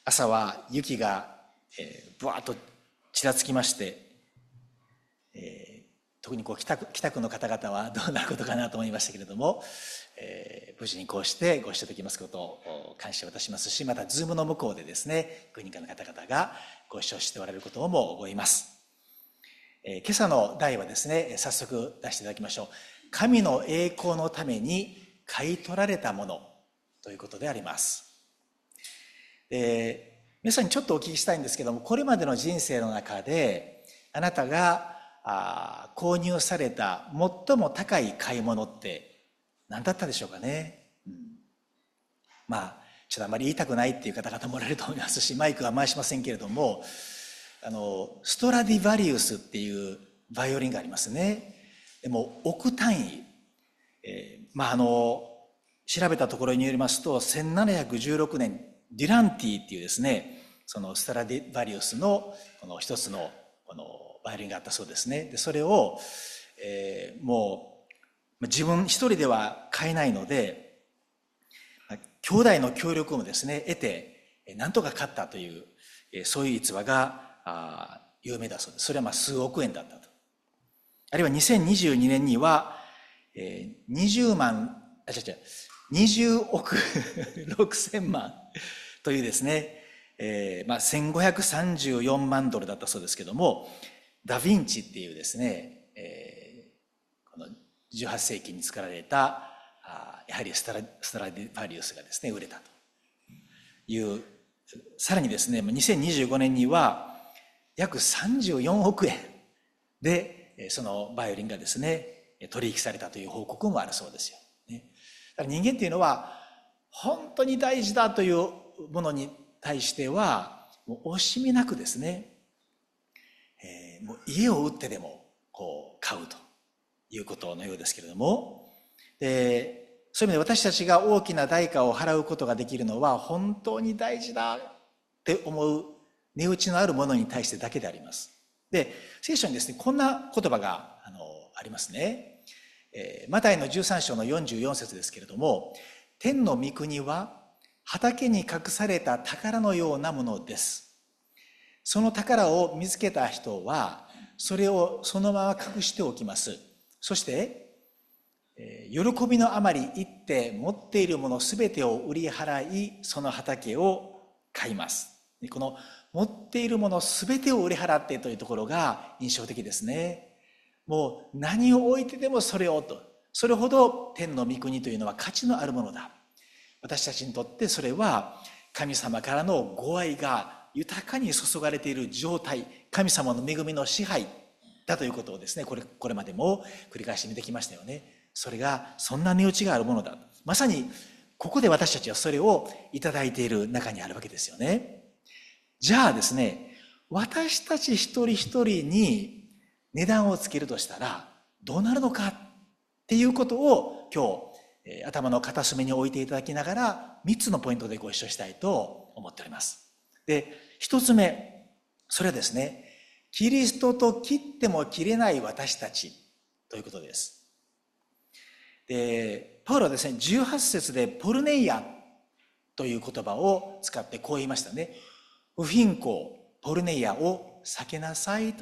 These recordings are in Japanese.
朝は雪がぶわっとちらつきまして、特に北区の方々はどうなることかなと思いましたけれども、無事にこうしてご一緒できますことを感謝いたしますし、また Zoom の向こうでですね、9人かの方々がご一緒しておられることも思います。今朝の題はですね、早速出していただきましょう。神の栄光のために買い取られたものということであります。皆さんにちょっとお聞きしたいんですけども、これまでの人生の中であなたが購入された最も高い買い物って何だったでしょうかね。ちょっとあまり言いたくないっていう方々もおられると思いますし、マイクは回しませんけれども、ストラディバリウスっていうバイオリンがありますね。でも億単位、調べたところによりますと1716年デュランティっていうですね、そのストラディバリウスのこの一つのこのバイオリンがあったそうですね。でそれを、もう自分一人では買えないので、兄弟の協力もですね得て何とか買ったという、そういう逸話が有名だそうです。それは数億円だったと。あるいは2022年には、20億6000万というですね、1534万ドルだったそうですけども、ダ・ヴィンチっていうですね、この18世紀に作られたやはりストラディバリウスがですね売れたという。さらにですね、2025年には約34億円でそのバイオリンがですね取引されたという報告もあるそうですよ。だから人間っていうのは本当に大事だというものに対してはもう惜しみなくですね、もう家を売ってでもこう買うということのようですけれども、そういう意味で私たちが大きな代価を払うことができるのは本当に大事だって思う値打ちのあるものに対してだけであります。で、聖書にですねこんな言葉がありますね。マタイの13章の44節ですけれども、天の御国は畑に隠された宝のようなものです。その宝を見つけた人はそれをそのまま隠しておきます。そして喜びのあまり行って持っているものすべてを売り払いその畑を買います。この持っているものすべてを売り払ってというところが印象的ですね。もう何を置いてでもそれをと、それほど天の御国というのは価値のあるものだ。私たちにとってそれは神様からのご愛が豊かに注がれている状態、神様の恵みの支配だということをですね、これまでも繰り返し見てきましたよね。それがそんな値打ちがあるものだ。まさにここで私たちはそれをいただいている中にあるわけですよね。じゃあですね、私たち一人一人に値段をつけるとしたらどうなるのかっていうことを今日頭の片隅に置いていただきながら3つのポイントでご一緒したいと思っております。で、1つ目、それはですね、キリストと切っても切れない私たちということです。で、パウロはですね、18節でポルネイアという言葉を使ってこう言いましたね。不貧困、ポルネイアを避けなさいと。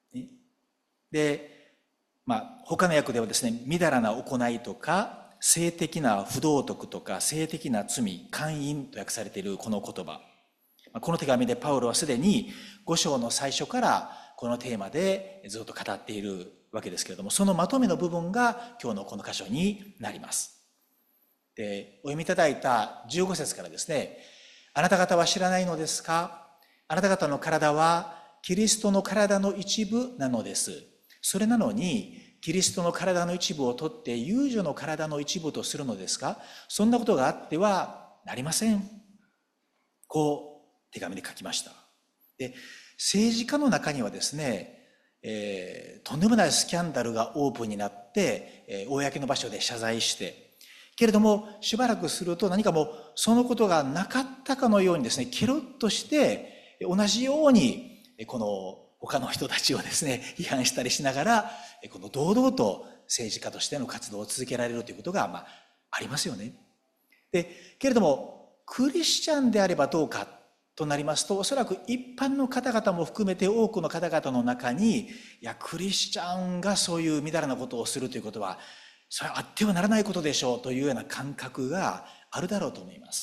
で、他の訳ではですね、みだらな行いとか性的な不道徳とか性的な罪、姦淫と訳されているこの言葉、この手紙でパウロはすでに5章の最初からこのテーマでずっと語っているわけですけれども、そのまとめの部分が今日のこの箇所になります。で、お読みいただいた15節からですね、あなた方は知らないのですか？あなた方の体はキリストの体の一部なのです。それなのにキリストの体の一部を取って遊女の体の一部とするのですか？そんなことがあってはなりません。こう手紙で書きました。で、政治家の中にはですね、とんでもないスキャンダルがオープンになって、公の場所で謝罪してけれども、しばらくすると何かもうそのことがなかったかのようにですね、ケロッとして同じようにこの他の人たちをですね批判したりしながら、この堂々と政治家としての活動を続けられるということがありますよね。で、けれどもクリスチャンであればどうかとなりますと、おそらく一般の方々も含めて多くの方々の中に、いや、クリスチャンがそういうみだらなことをするということは、それはあってはならないことでしょうというような感覚があるだろうと思います。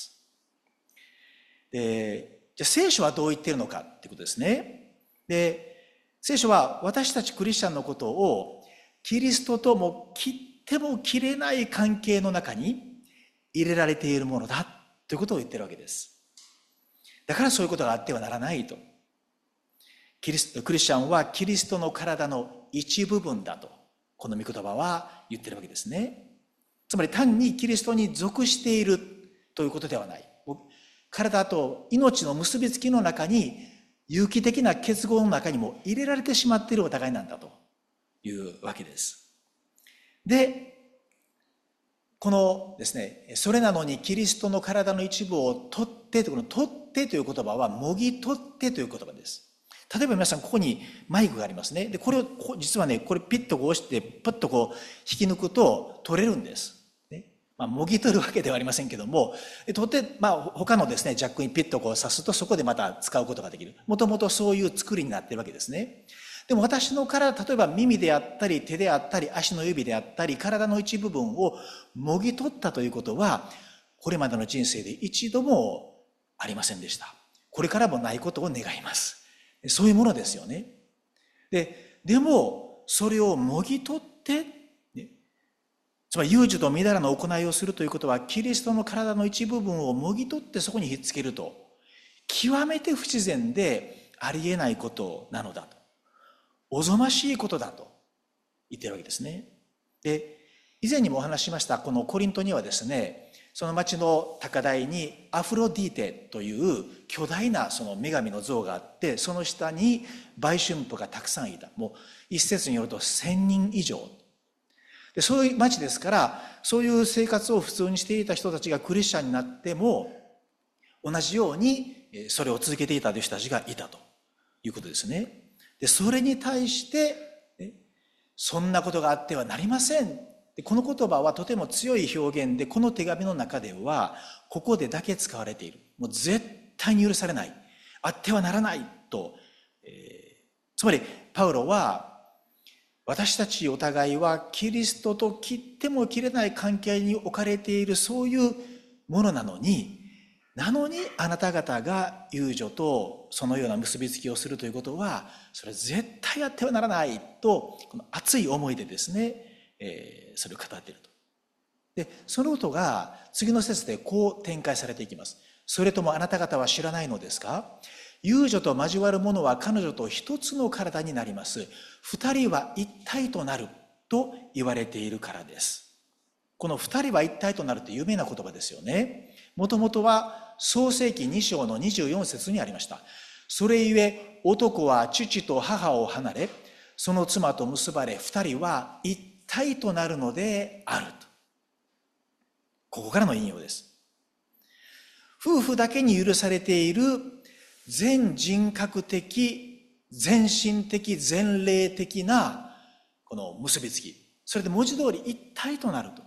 で、じゃあ聖書はどう言っているのかということですね。で、聖書は私たちクリスチャンのことをキリストとも切っても切れない関係の中に入れられているものだということを言っているわけです。だからそういうことがあってはならないと。クリスチャンはキリストの体の一部分だと、この御言葉は言っているわけですね。つまり単にキリストに属しているということではない。体と命の結びつきの中に、有機的な結合の中にも入れられてしまっているお互いなんだというわけです。で、このですね、それなのにキリストの体の一部を取ってという、この取ってという言葉は、もぎ取ってという言葉です。例えば皆さん、ここにマイクがありますね。で、これを、実はね、これピッと押して、パッとこう引き抜くと取れるんです。もぎ取るわけではありませんけども、取って、他のですね、ジャックにピッとこう刺すと、そこでまた使うことができる。もともとそういう作りになっているわけですね。でも私の体、例えば耳であったり、手であったり、足の指であったり、体の一部分をもぎ取ったということは、これまでの人生で一度もありませんでした。これからもないことを願います。そういうものですよね。でも、それをもぎ取って、つまり有事とみだらな行いをするということは、キリストの体の一部分をもぎ取ってそこにひっつけると、極めて不自然でありえないことなのだと。おぞましいことだと言っているわけですね。で、以前にもお話ししました、このコリントにはですね、その町の高台にアフロディーテという巨大なその女神の像があって、その下に売春婦がたくさんいた。もう一説によると1000人以上。で、そういう町ですから、そういう生活を普通にしていた人たちがクリスチャンになっても、同じようにそれを続けていたという人たちがいたということですね。で、それに対して、そんなことがあってはなりません。で、この言葉はとても強い表現で、この手紙の中では、ここでだけ使われている。もう絶対に許されない。あってはならないと。つまり、パウロは、私たちお互いはキリストと切っても切れない関係に置かれているそういうものなのにあなた方が友情とそのような結びつきをするということは、それは絶対やってはならないと、この熱い思いでですね、それを語っていると。で、そのことが次の節でこう展開されていきます。それともあなた方は知らないのですか？友女と交わる者は彼女と一つの体になります。二人は一体となると言われているからです。この二人は一体となるって有名な言葉ですよね。もともとは創世記2章の24節にありました。それゆえ男は父と母を離れ、その妻と結ばれ、二人は一体となるのであると。ここからの引用です。夫婦だけに許されている全人格的、全身的、全霊的なこの結びつき。それで文字通り一体となると。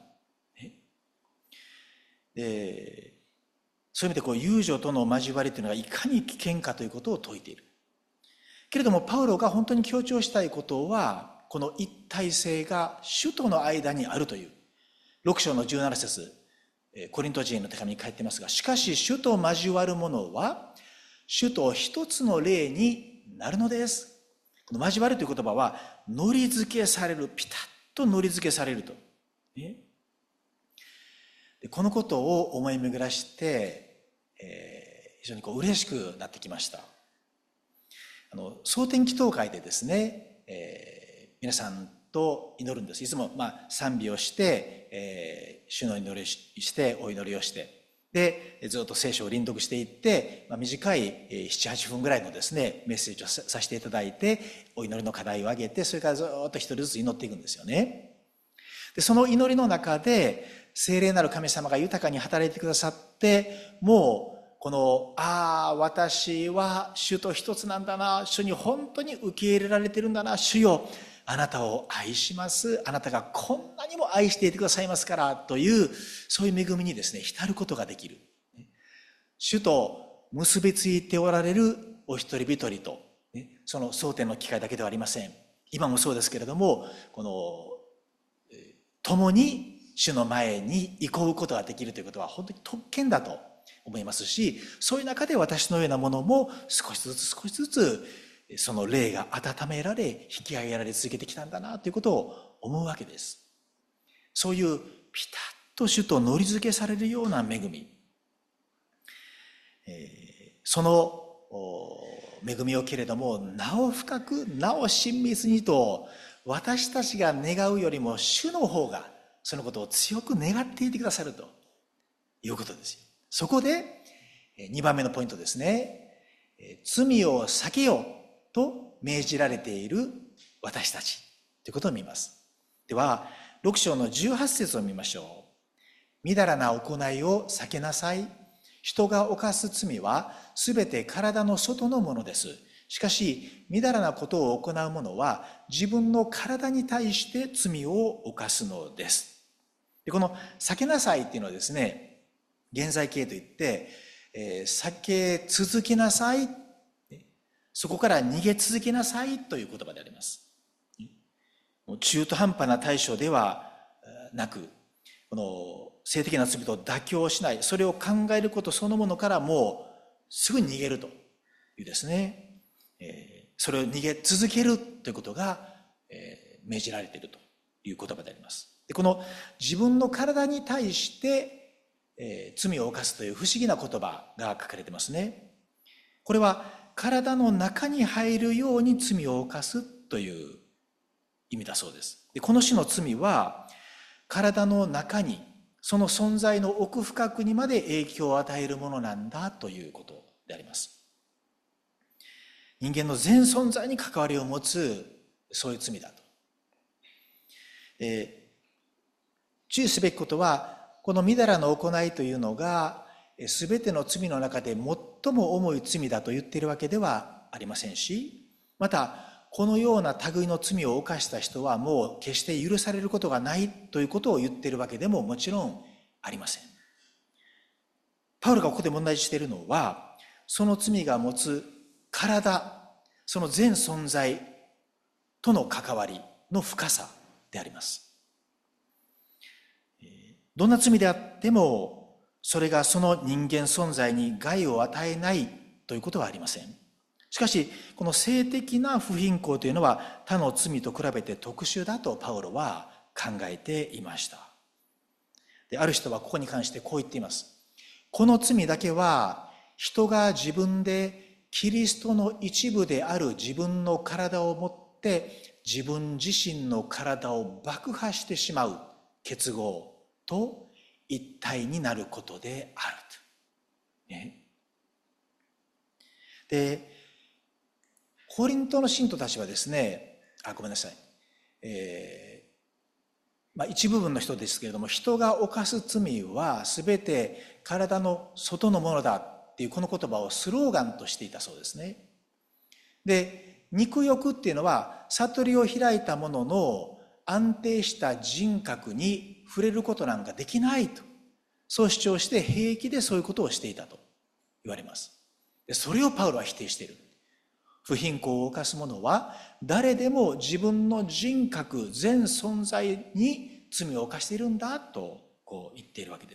そういう意味でこう友情との交わりというのがいかに危険かということを説いている。けれどもパウロが本当に強調したいことは、この一体性が主との間にあるという。6章の17節、コリント人への手紙に書いてますが、しかし主と交わる者は主と一つの霊になるのです。この交わるという言葉は、のり付けされる、ピタッとのり付けされると。でこのことを思い巡らして、非常に嬉しくなってきました。蒼天祈祷会でですね、皆さんと祈るんです。いつも賛美をして、主の祈りをしてお祈りをして、でずっと聖書を輪読していって、短い 7,8 分ぐらいのですねメッセージをさせていただいて、お祈りの課題を挙げて、それからずっと一人ずつ祈っていくんですよね。でその祈りの中で聖霊なる神様が豊かに働いてくださって、もうこの私は主と一つなんだな、主に本当に受け入れられてるんだな、主よあなたを愛します、あなたがこんなにも愛していてくださいますからという、そういう恵みにですね浸ることができる。主と結びついておられるお一人一人と、その蒼天の機会だけではありません。今もそうですけれども、この共に主の前に行こうことができるということは本当に特権だと思いますし、そういう中で私のようなものも少しずつその霊が温められ引き上げられ続けてきたんだなということを思うわけです。そういうピタッと主と乗り付けされるような恵み、その恵みをけれどもなお深くなお親密にと私たちが願うよりも主の方がそのことを強く願っていてくださるということですよ。そこで2番目のポイントですね。罪を避けようと命じられている私たちということを見ます。では6章の18節を見ましょう。みだらな行いを避けなさい。人が犯す罪はすべて体の外のものです。しかしみだらなことを行う者は自分の体に対して罪を犯すのです。でこの避けなさいっていうのはですね、現在形といって、避け続けなさい、そこから逃げ続けなさいという言葉であります。中途半端な対処ではなく、この性的な罪と妥協しない、それを考えることそのものからもうすぐに逃げるというですね、それを逃げ続けるということが命じられているという言葉であります。でこの自分の体に対して罪を犯すという不思議な言葉が書かれてますね。これは体の中に入るように罪を犯すという意味だそうです。でこの種の罪は体の中にその存在の奥深くにまで影響を与えるものなんだということであります。人間の全存在に関わりを持つそういう罪だと。注意すべきことはこのみだらな行いというのが全ての罪の中で最も重い罪だと言っているわけではありませんし、またこのような類の罪を犯した人はもう決して許されることがないということを言っているわけでももちろんありません。パウロがここで問題視しているのは、その罪が持つ体、その全存在との関わりの深さであります。どんな罪であってもそれがその人間存在に害を与えないということはありません。しかしこの性的な不貧困というのは他の罪と比べて特殊だとパウロは考えていました。である人はここに関してこう言っています。この罪だけは人が自分でキリストの一部である自分の体を持って自分自身の体を爆破してしまう結合と一体になることであると、ね、でコリントの信徒たちはですね、ごめんなさい、一部分の人ですけれども、人が犯す罪は全て体の外のものだっていうこの言葉をスローガンとしていたそうですね。で肉欲っていうのは悟りを開いたものの安定した人格に触れることなんかできないと、そう主張して平気でそういうことをしていたと言われます。でそれをパウロは否定している。不貧困を犯す者は誰でも自分の人格全存在に罪を犯しているんだとこう言っているわけです。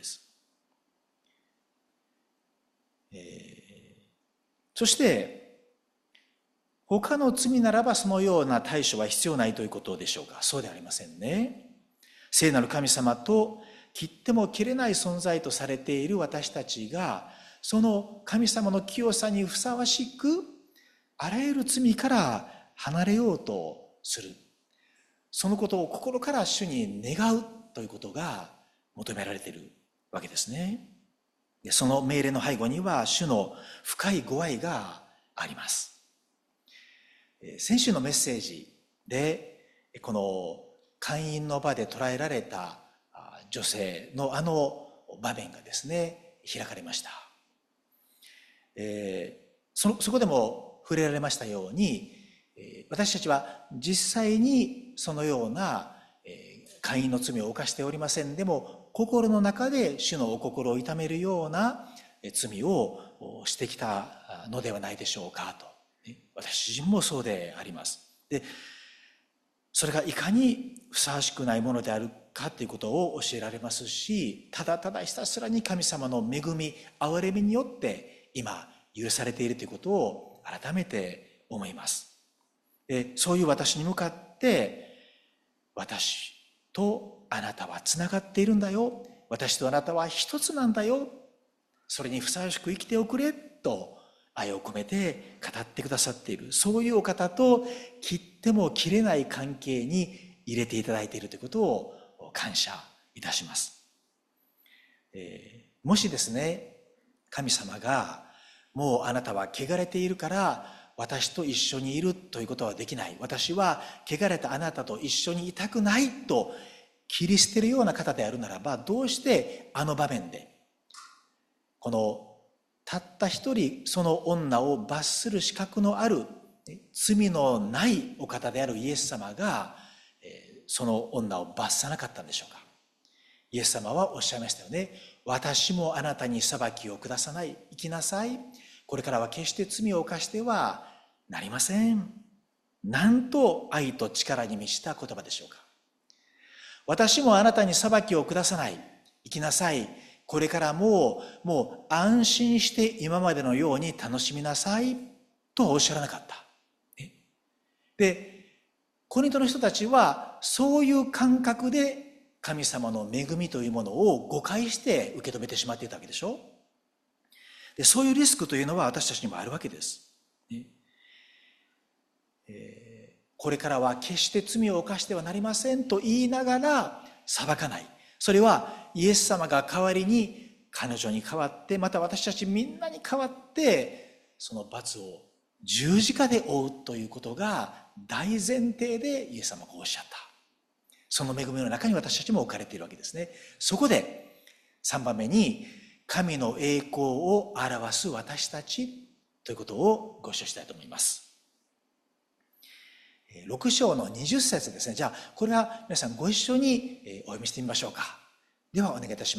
そして他の罪ならばそのような対処は必要ないということでしょうか。そうではありませんね。聖なる神様と切っても切れない存在とされている私たちがその神様の清さにふさわしくあらゆる罪から離れようとする、そのことを心から主に願うということが求められているわけですね。でその命令の背後には主の深いご愛があります。先週のメッセージでこの会員の場で捉えられた女性の場面がですね開かれました。そこでも触れられましたように、私たちは実際にそのような姦淫の罪を犯しておりませんでも、心の中で主のお心を痛めるような罪をしてきたのではないでしょうかと。私自身もそうであります。で、それがいかにふさわしくないものであるかということを教えられますし、ただただひたすらに神様の恵み、憐れみによって今許されているということを改めて思います。で、そういう私に向かって、私とあなたはつながっているんだよ。私とあなたは一つなんだよ。それにふさわしく生きておくれと愛を込めて語ってくださっている、そういうお方と切っても切れない関係に入れていただいているということを感謝いたします。もしですね、神様がもうあなたは汚れているから私と一緒にいるということはできない、私は汚れたあなたと一緒にいたくないと切り捨てるような方であるならば、どうしてあの場面でこのたった一人その女を罰する資格のある罪のないお方であるイエス様がその女を罰さなかったんでしょうか。イエス様はおっしゃいましたよね。私もあなたに裁きを下さない。行きなさい。これからは決して罪を犯してはなりません。なんと愛と力に満ちた言葉でしょうか。私もあなたに裁きを下さない。行きなさい。これからもう安心して今までのように楽しみなさいとはおっしゃらなかった。で、コリントの人たちはそういう感覚で神様の恵みというものを誤解して受け止めてしまっていたわけでしょ。で、そういうリスクというのは私たちにもあるわけです。これからは決して罪を犯してはなりませんと言いながら裁かない。それはイエス様が代わりに彼女に代わって、また私たちみんなに代わってその罰を十字架で負うということが大前提でイエス様がおっしゃった。その恵みの中に私たちも置かれているわけですね。そこで3番目に神の栄光を表す私たちということをご一緒したいと思います。6章の20節ですね。じゃあこれは皆さんご一緒にお読みしてみましょうか。ではお願いいたします。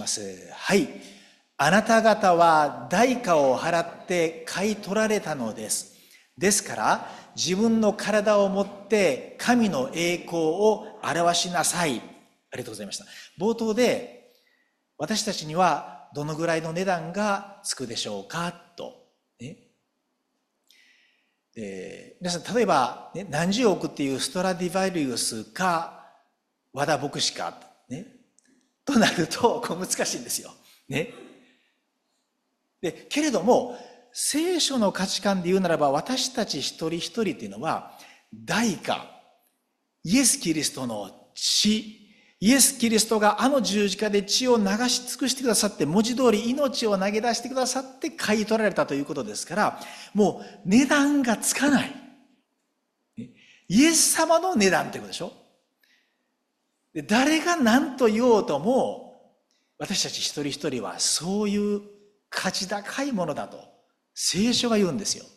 はい。あなた方は代価を払って買い取られたのです。ですから自分の体をもって神の栄光を表しなさい。ありがとうございました。冒頭で私たちにはどのぐらいの値段がつくでしょうかと、皆さん例えば、何十億っていうストラディバリウスか和田牧師か、となると難しいんですよ。でけれども聖書の価値観で言うならば、私たち一人一人っていうのは代価、イエス・キリストの血、イエス・キリストがあの十字架で血を流し尽くしてくださって、文字通り命を投げ出してくださって買い取られたということですから、もう値段がつかない。イエス様の値段ということでしょ。で誰が何と言おうとも、私たち一人一人はそういう価値高いものだと聖書が言うんですよ。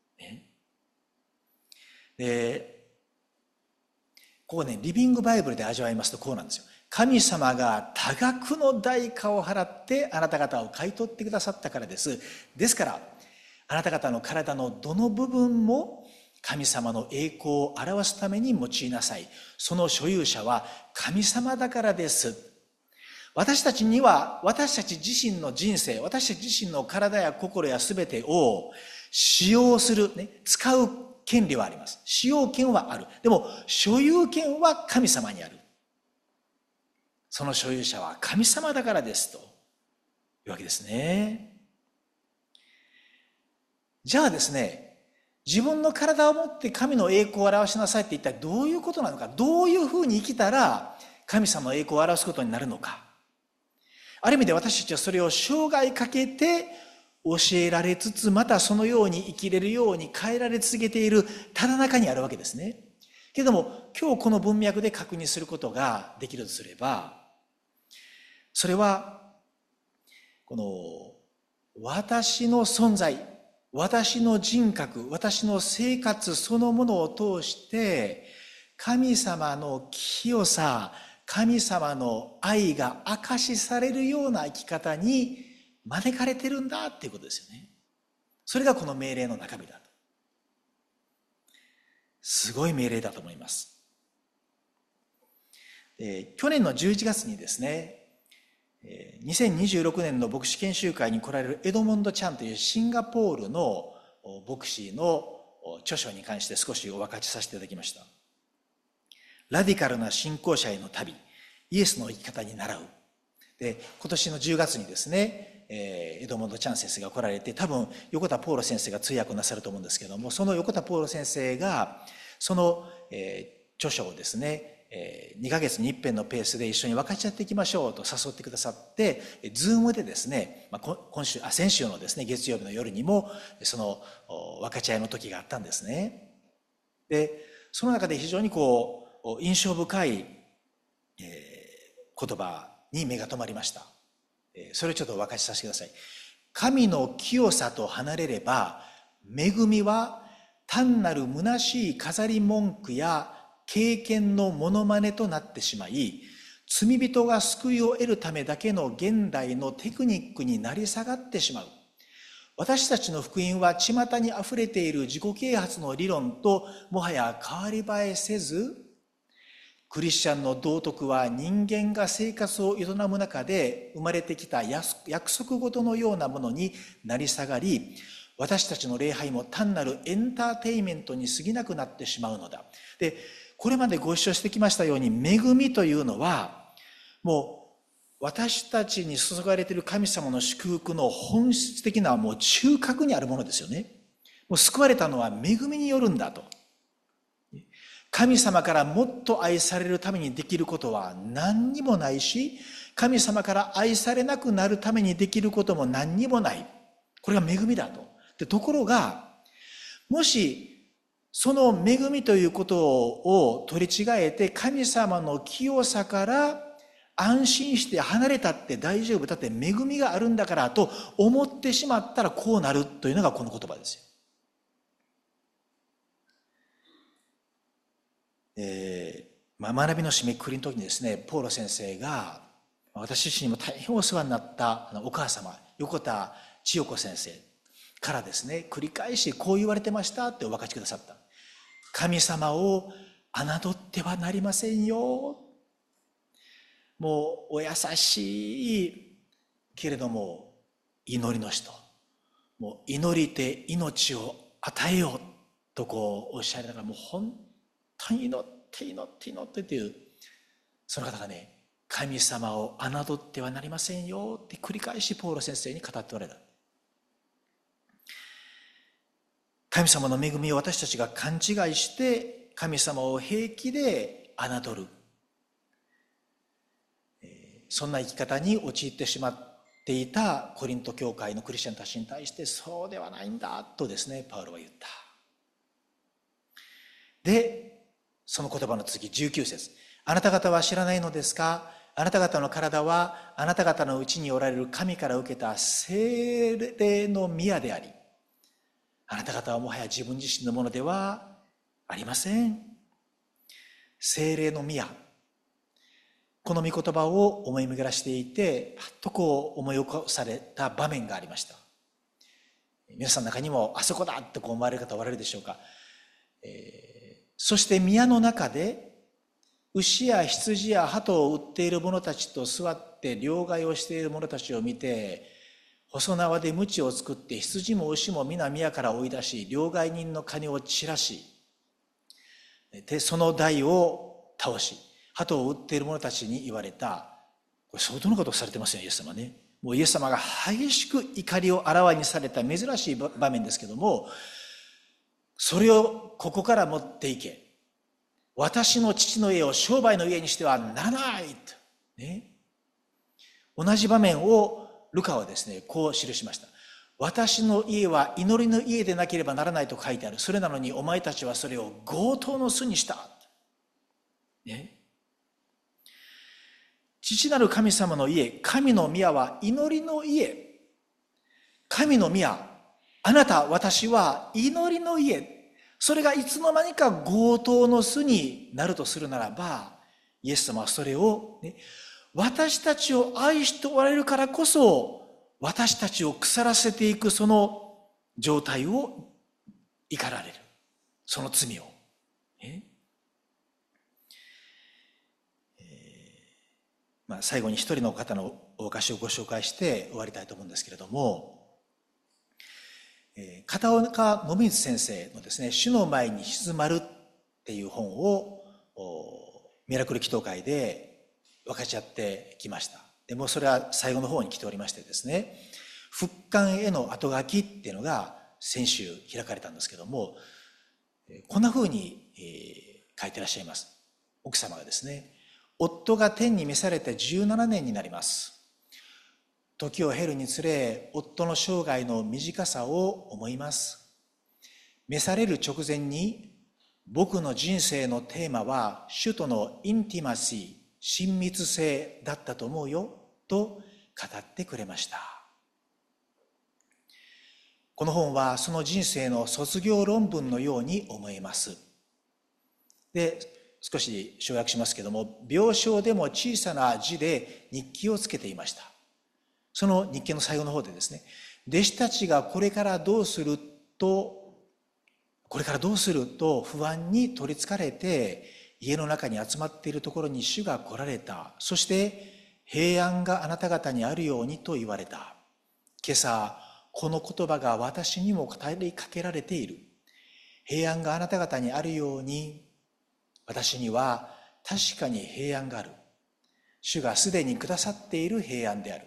でここね、リビングバイブルで味わいますとこうなんですよ。神様が多額の代価を払ってあなた方を買い取ってくださったからです。ですからあなた方の体のどの部分も神様の栄光を表すために用いなさい。その所有者は神様だからです。私たちには私たち自身の人生、私たち自身の体や心や全てを使用する、使う権利はあります。使用権はある。でも所有権は神様にある。その所有者は神様だからですというわけですね。じゃあですね、自分の体を持って神の栄光を表しなさいって一体どういうことなのか、どういうふうに生きたら神様の栄光を表すことになるのか。ある意味で私たちはそれを生涯かけて教えられつつ、またそのように生きれるように変えられ続けているただ中にあるわけですね。けれども今日この文脈で確認することができるとすれば、それはこの私の存在、私の人格、私の生活そのものを通して神様の清さ、神様の愛が証しされるような生き方に招かれてるんだっていうことですよね。それがこの命令の中身だと。すごい命令だと思います。去年の11月にですね、2026年の牧師研修会に来られるエドモンド・チャンというシンガポールの牧師の著書に関して少しお分かちさせていただきました。ラディカルな信仰者への旅、イエスの生き方に倣う。で、今年の10月にですね、エドモンド・チャン先生が来られて、多分横田ポーロ先生が通訳なさると思うんですけども、その横田ポーロ先生がその、著書をですね、2ヶ月に一遍のペースで一緒に分かち合っていきましょうと誘ってくださって、ズームでですね、先週のですね、月曜日の夜にも、その分かち合いの時があったんですね。で、その中で非常に印象深い、言葉に目が留まりました。それをちょっとお分かちさせてください。神の清さと離れれば、恵みは単なる虚しい飾り文句や経験のモノマネとなってしまい、罪人が救いを得るためだけの現代のテクニックになり下がってしまう。私たちの福音は巷にあふれている自己啓発の理論ともはや変わり映えせず、クリスチャンの道徳は人間が生活を営む中で生まれてきた約束事のようなものになり下がり、私たちの礼拝も単なるエンターテインメントに過ぎなくなってしまうのだ。で、これまでご一緒してきましたように、恵みというのは、もう私たちに注がれている神様の祝福の本質的なもう中核にあるものですよね。もう救われたのは恵みによるんだと。神様からもっと愛されるためにできることは何にもないし、神様から愛されなくなるためにできることも何にもない。これが恵みだと。で、ところが、もしその恵みということを取り違えて神様の清さから安心して離れたって大丈夫だって恵みがあるんだからと思ってしまったらこうなるというのがこの言葉ですよ。学びの締めくくりの時にですね、ポーロ先生が私自身にも大変お世話になったお母様、横田千代子先生からですね、繰り返しこう言われてましたってお分かちくださった。神様を侮ってはなりませんよ。もうお優しいけれども祈りの人、もう祈りて命を与えようとおっしゃりながら、もう本当に祈ってっていう、その方がね、神様を侮ってはなりませんよって繰り返しポーロ先生に語っておられた。神様の恵みを私たちが勘違いして神様を平気で侮る、そんな生き方に陥ってしまっていたコリント教会のクリスチャンたちに対して、そうではないんだとですね、パウロは言った。で、その言葉の続き19節、あなた方は知らないのですか、あなた方の体はあなた方のうちにおられる神から受けた聖霊の宮であり、あなた方はもはや自分自身のものではありません。聖霊の宮、この御言葉を思い巡らしていて、パッと思い起こされた場面がありました。皆さんの中にもあそこだって思われる方おられるでしょうか。そして宮の中で牛や羊や鳩を売っている者たちと座って両替をしている者たちを見て、細縄で鞭を作って羊も牛も皆宮から追い出し、両替人の金を散らし、でその台を倒し、鳩を売っている者たちに言われた。これ相当のことをされてますよ、イエス様ね。もうイエス様が激しく怒りをあらわにされた珍しい場面ですけども、それをここから持っていけ、私の父の家を商売の家にしてはならないと、ね、同じ場面をルカはですね、こう記しました。私の家は祈りの家でなければならないと書いてある。それなのにお前たちはそれを強盗の巣にした、ね、父なる神様の家、神の宮は祈りの家。神の宮、あなた私は祈りの家。それがいつの間にか強盗の巣になるとするならば、イエス様はそれを、ね、私たちを愛しておられるからこそ、 私たちを腐らせていくその状態を怒られる。その罪を。最後に一人の方のお証をご紹介して終わりたいと思うんですけれども、片岡信光先生のですね、主の前に静まるっていう本をミラクル祈祷会で分かち合ってきました。でもそれは最後の方に来ておりましてですね、復刊への後書きっていうのが先週開かれたんですけども、こんな風に書いてらっしゃいます。奥様がですね、夫が天に召されて17年になります。時を経るにつれ、夫の生涯の短さを思います。召される直前に、僕の人生のテーマは主とのインティマシー、親密性だったと思うよ、と語ってくれました。この本はその人生の卒業論文のように思えます。で、少し省略しますけども、病床でも小さな字で日記をつけていました。その日記の最後の方でですね、弟子たちがこれからどうすると不安に取りつかれて家の中に集まっているところに主が来られた。そして平安があなた方にあるようにと言われた。今朝この言葉が私にも語りかけられている。平安があなた方にあるように、私には確かに平安がある。主がすでにくださっている平安である。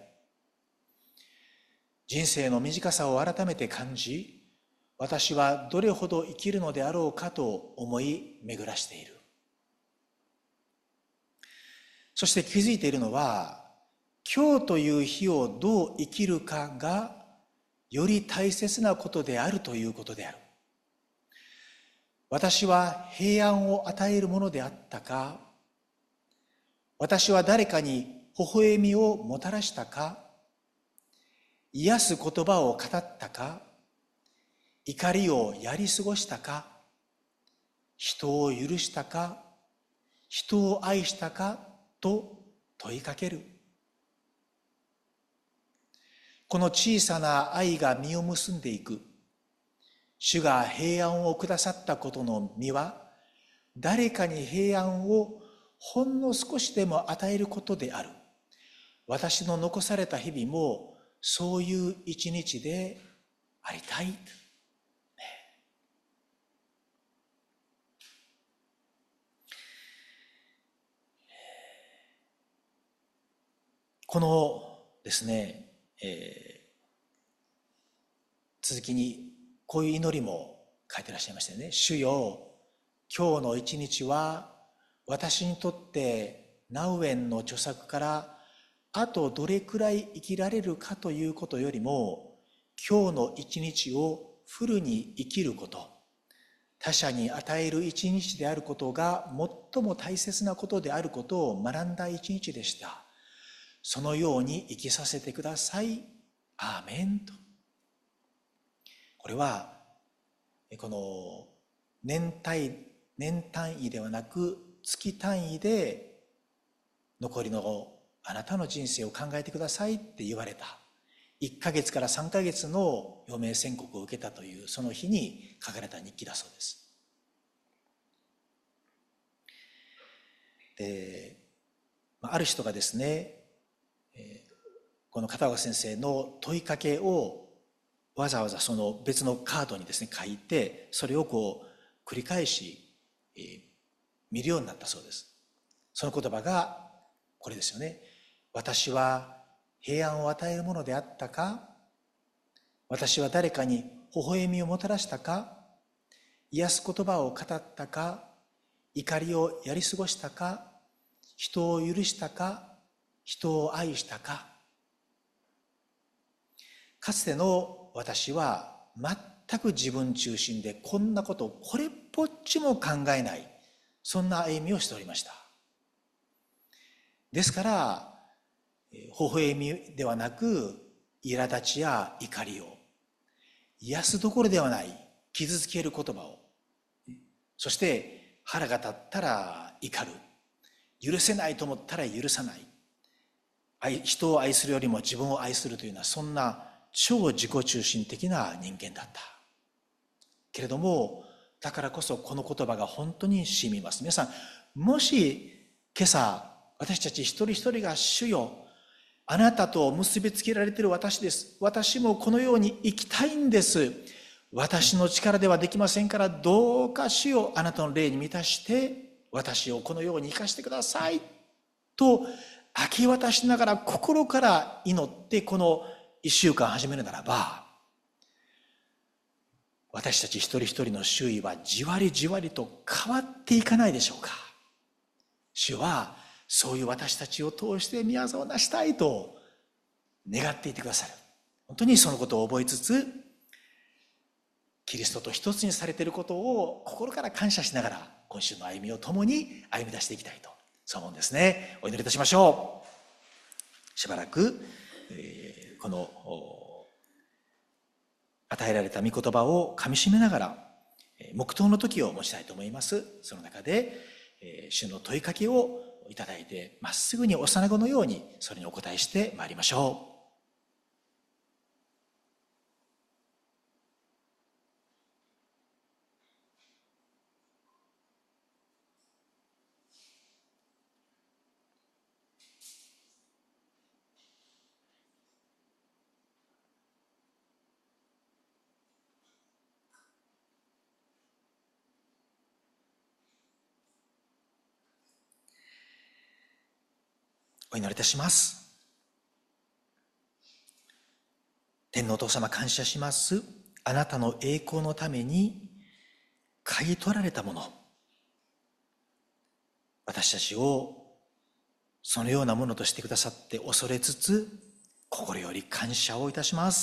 人生の短さを改めて感じ、私はどれほど生きるのであろうかと思い巡らしている。そして気づいているのは、今日という日をどう生きるかがより大切なことであるということである。私は平安を与えるものであったか、私は誰かに微笑みをもたらしたか、癒す言葉を語ったか、怒りをやり過ごしたか、人を許したか、人を愛したかと問いかける。この小さな愛が実を結んでいく。主が平安をくださったことの実は、誰かに平安をほんの少しでも与えることである。私の残された日々もそういう一日でありたい。このですね、続きにこういう祈りも書いてらっしゃいましたよね。主よ、今日の一日は私にとってナウエンの著作からあとどれくらい生きられるかということよりも、今日の一日をフルに生きること、他者に与える一日であることが最も大切なことであることを学んだ一日でした。そのように生きさせてください。アーメンと。これはこの年単位ではなく月単位で残りのあなたの人生を考えてくださいって言われた。1ヶ月から3ヶ月の余命宣告を受けたというその日に書かれた日記だそうです。で、ある人がですね、この片岡先生の問いかけをわざわざその別のカードにですね書いて、それを繰り返し、見るようになったそうです。その言葉がこれですよね。私は平安を与えるものであったか、私は誰かに微笑みをもたらしたか、癒す言葉を語ったか、怒りをやり過ごしたか、人を許したか、人を愛したか。かつての私は全く自分中心で、こんなことをこれっぽっちも考えない、そんな歩みをしておりました。ですから微笑みではなく苛立ちや怒りを、癒すどころではない傷つける言葉を、そして腹が立ったら怒る、許せないと思ったら許さない、 人を愛するよりも自分を愛するというのは、そんな超自己中心的な人間だったけれども、だからこそこの言葉が本当に染みます。皆さん、もし今朝私たち一人一人が、主よ、あなたと結びつけられている私です、私もこのように生きたいんです、私の力ではできませんから、どうか主よ、あなたの霊に満たして私をこのように生かしてくださいと明け渡しながら、心から祈ってこの一週間始めるならば、私たち一人一人の周囲はじわりじわりと変わっていかないでしょうか。主はそういう私たちを通して宮沢を成したいと願っていてくださる。本当にそのことを覚えつつ、キリストと一つにされていることを心から感謝しながら、今週の歩みを共に歩み出していきたいと、そう思うんですね。お祈りいたしましょう。しばらく、この与えられた御言葉をかみしめながら黙祷の時を持ちたいと思います。その中で主の問いかけをいただいて、まっすぐに幼子のようにそれにお答えしてまいりましょう。お祈りいたします。天のお父様、感謝します。あなたの栄光のために買い取られたもの、私たちをそのようなものとしてくださって恐れつつ、心より感謝をいたします。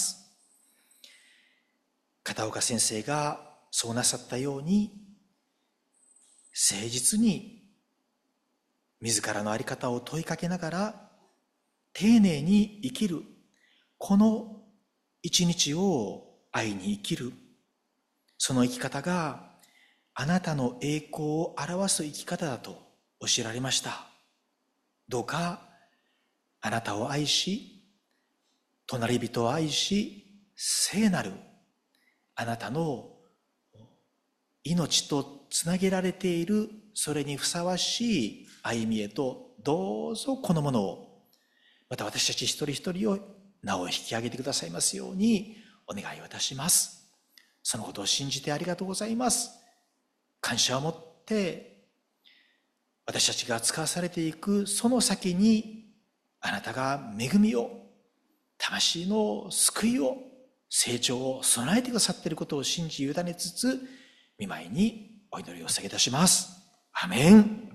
片岡先生がそうなさったように、誠実に自らの在り方を問いかけながら丁寧に生きる、この一日を愛に生きる、その生き方があなたの栄光を表す生き方だと教えられました。どうかあなたを愛し、隣人を愛し、聖なるあなたの命とつなげられている、それにふさわしい歩みへと、どうぞこのものを、また私たち一人一人を名を引き上げてくださいますようにお願いをいたします。そのことを信じてありがとうございます。感謝を持って私たちが使わされていくその先に、あなたが恵みを、魂の救いを、成長を備えてくださっていることを信じ委ねつつ、御前にお祈りを捧げいたします。アメン。